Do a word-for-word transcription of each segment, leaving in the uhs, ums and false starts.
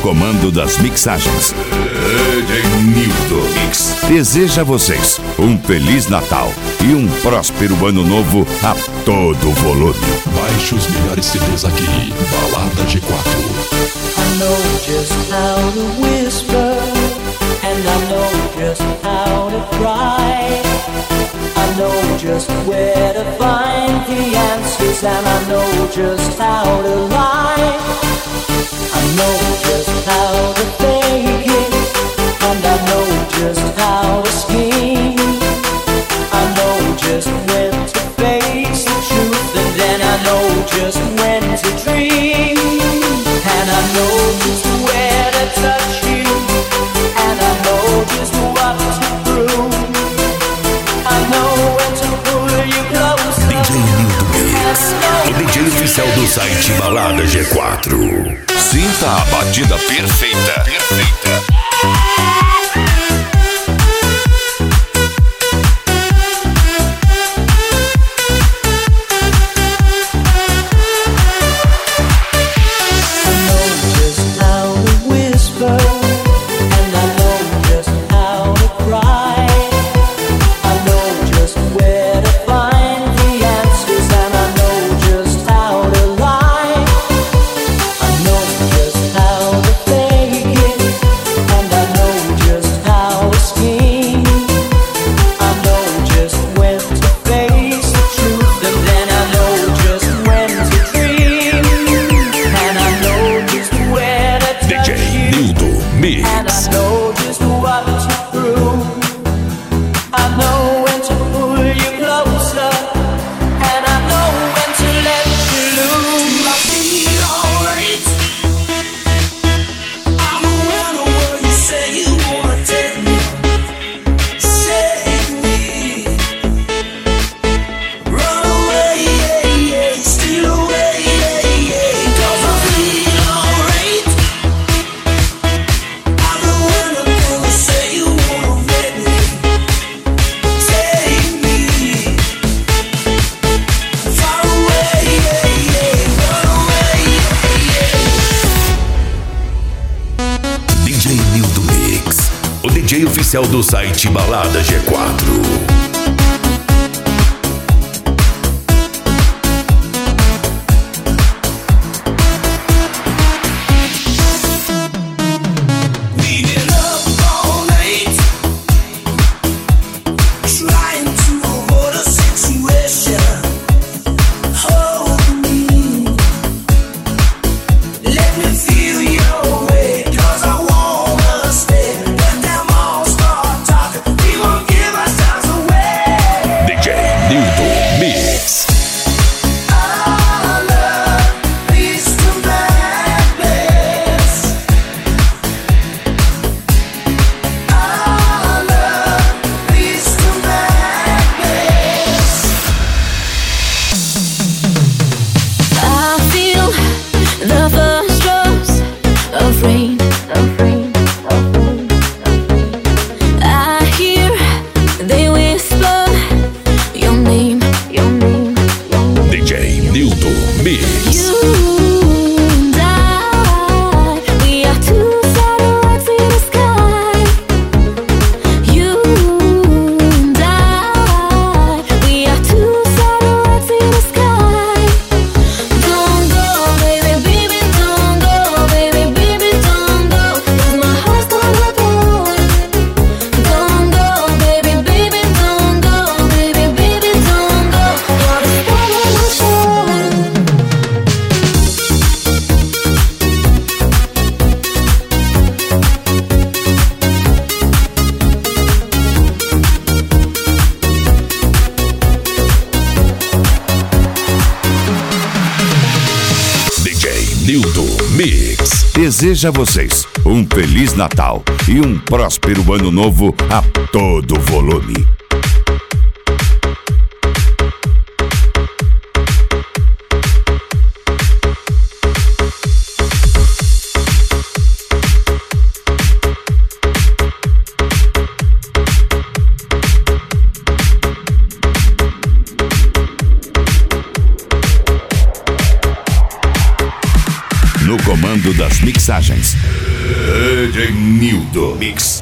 comando das mixagens, D J Nildo Mix deseja a vocês um Feliz Natal e um próspero Ano Novo a todo volume. Baixe os melhores C Ds aqui, Balada G quatro. I know just how to whisper, and I know just how to cry. I know just where to find the answers, and I know just how to lie. I know just how to fake it, and I know just how to scheme. I know just when to face the truth, and then I know just when to dream. And I know just where to touch you, and I know just what to prove. I know when to pull you closer. D J Nildo Mix, o D J oficial do site Balada G quatro. Sinta a batida perfeita. Perfeita. Oficial do site Balada G quatro. Nildo Mix deseja a vocês um Feliz Natal e um próspero Ano Novo a todo volume. No comando das mixagens, mensagens. D J Nildo Mix.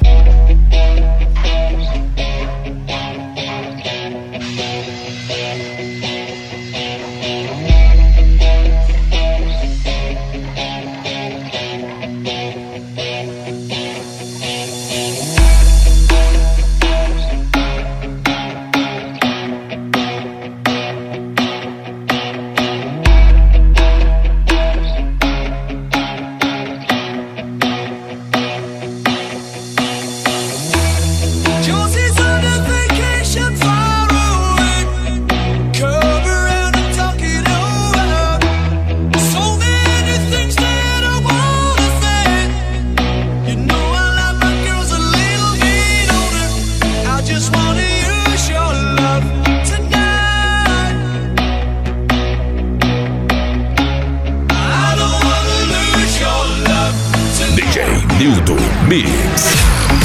Nildo Mix.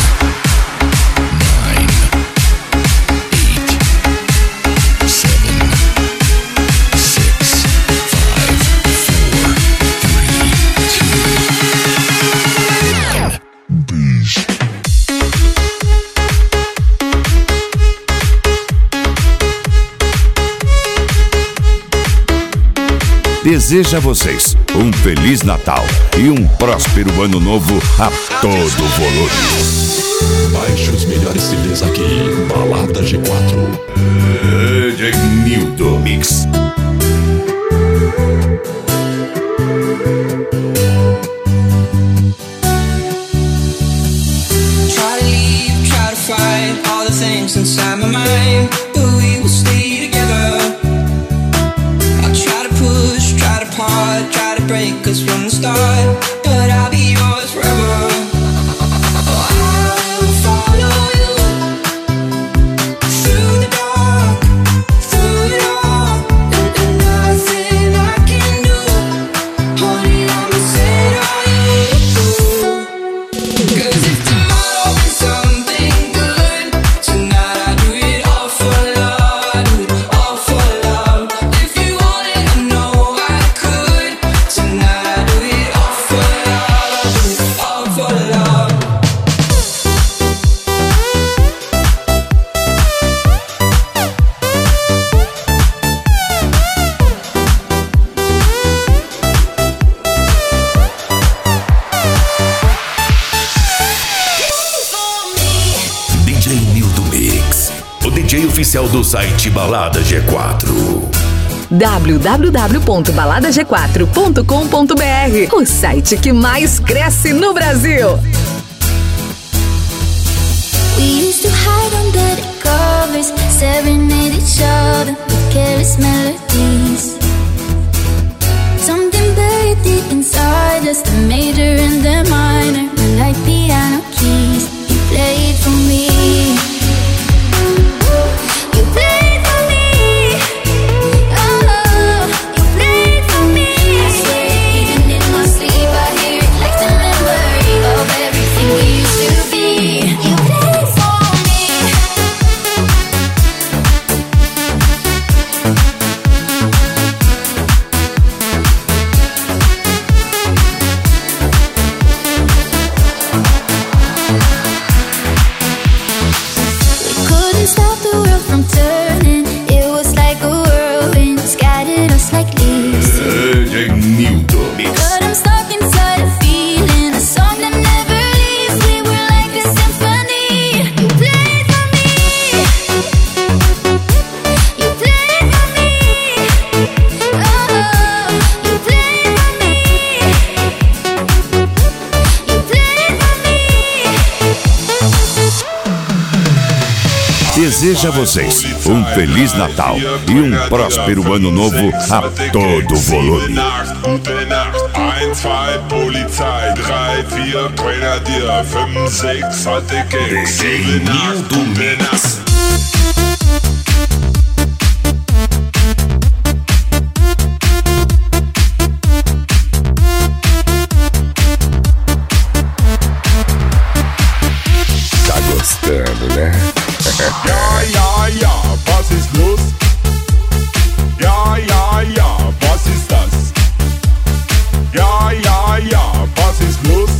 Deseja a vocês um Feliz Natal e um próspero Ano Novo a todo volume. Baixe os melhores C Ds aqui, Balada G quatro. D J Nildo Mix. Try to leave, try to fight all the things inside my mind, but we will stay together. Try to break us from the start, but I'll be yours forever. Oh, I will follow you through the dark, through it all, and, and nothing I can do. Honey, I'ma set on you. 'Cause if tomorrow is something good, tonight I do it all for love. I do it all for love. If you want it, I know I could. Tonight I do it all for love. I do it all for love. D J Nildo Mix, o D J oficial do site Balada G quatro. w w w ponto balada g quatro ponto com ponto b r, o site que mais cresce no Brasil. We used to hide under the covers, serenade each other with careless melodies. Something buried deep inside us, the major and the minor were like piano keys. You played for me. You played for me. Oh, you played for me. I swear, even in my sleep, I hear it like the memory of everything we used to be. You played for me. We couldn't stop the world from turning. It was like a whirlwind, scattered us like leaves. D J Nildo Mix. But I'm stuck inside a feeling, a song that never leaves. We were like a symphony. You played for me. You played for me. Oh, you played for me. You played for me. Deseja a vocês um Feliz Natal e um próspero Ano Novo a todo volume. Gute Nacht, eins, zwei, Polizei, drei, vier, Grenadier, fünf, sechs, hatte Gang, sieben, acht, gute Nacht. Tá gostando, né? Ja, ja, ja, was ist los? Ja, ja, ja, was ist das? Ja, ja, ja, was ist los?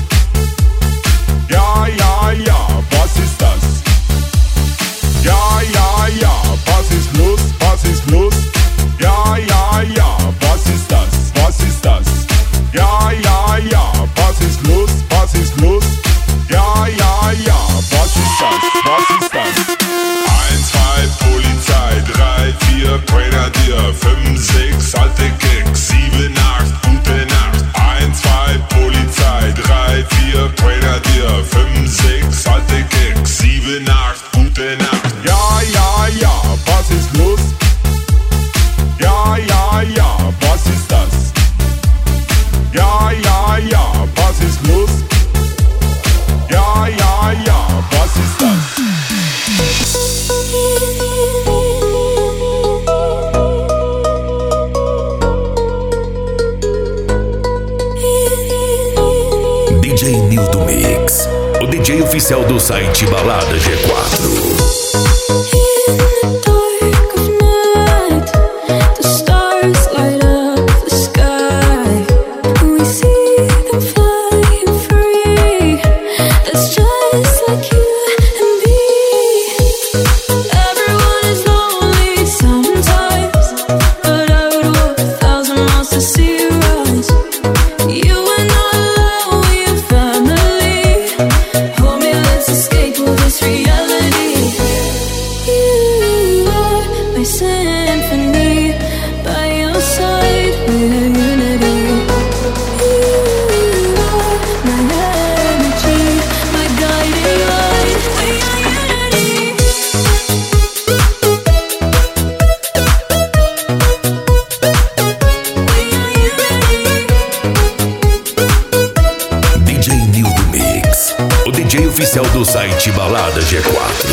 D J Nildo Mix, o D J oficial do site Balada G quatro. Oficial do site Balada G quatro.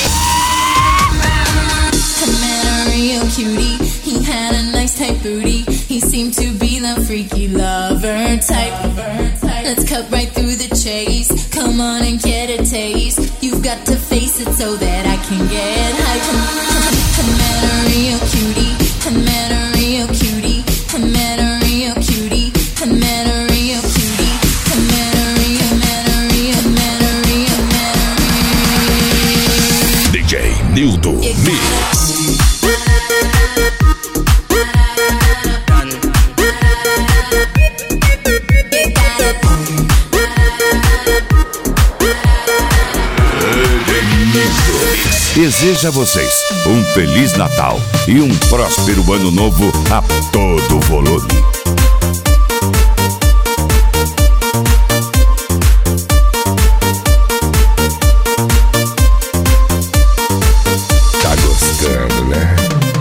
I met a real cutie. He had a nice tight booty. He seemed to be the freaky lover type. Let's cut right through the chase. Come on and get a taste. You've got to face it so that I can get high. I met a real cutie. I met a real cutie. I met a real cutie. I met a real cutie. I met a real, met a real, met a real, met a real. D J Nildo Mix. Deseja a vocês um Feliz Natal e um próspero Ano Novo a todo volume. Tá gostando, né?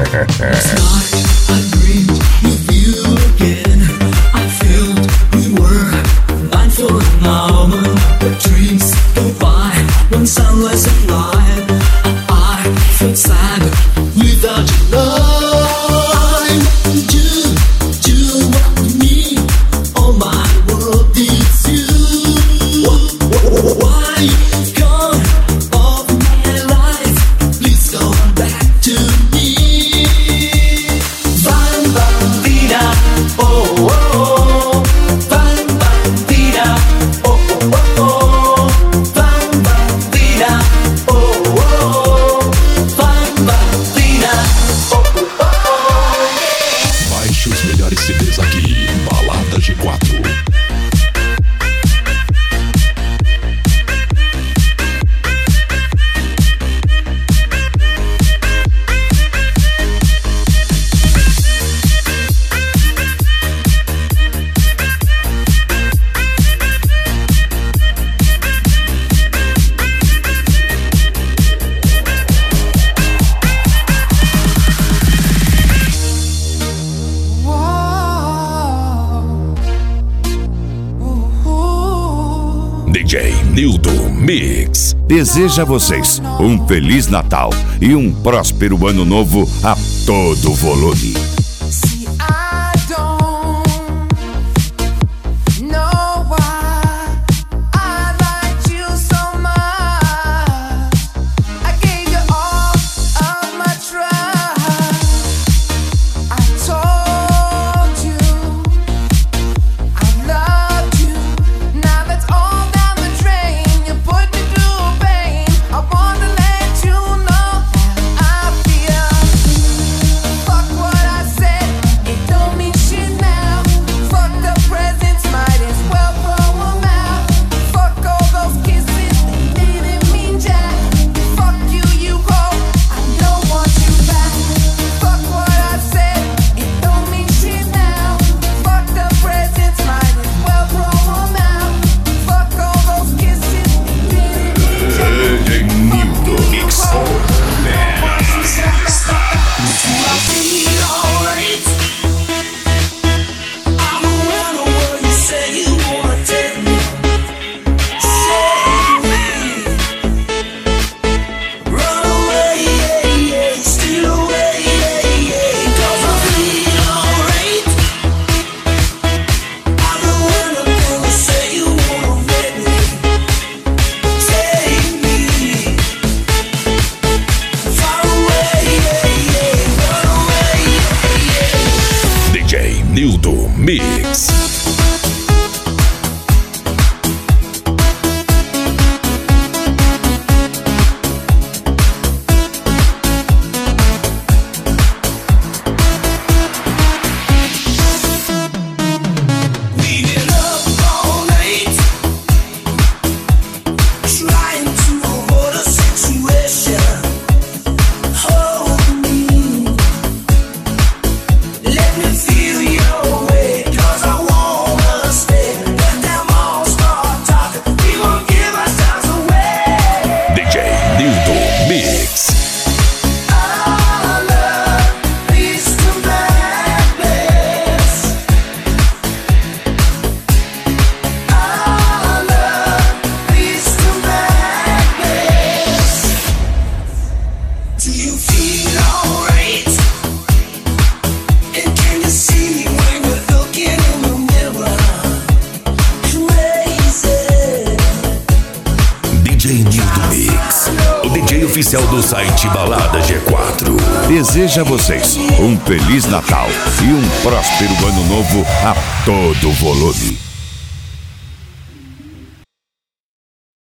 Sunless at night, and I felt sad without your love. You, you want me, all my world needs you. Why you've gone all my life? Please come back to me. Van Bandida, oh oh oh. Van Bandida, oh oh oh oh. Os melhores C Ds aqui, Balada G quatro. D J Nildo Mix deseja a vocês um Feliz Natal e um próspero Ano Novo a todo volume. What I Nildo Mix, o D J oficial do site Balada G quatro. Deseja a vocês um Feliz Natal e um próspero Ano Novo a todo volume.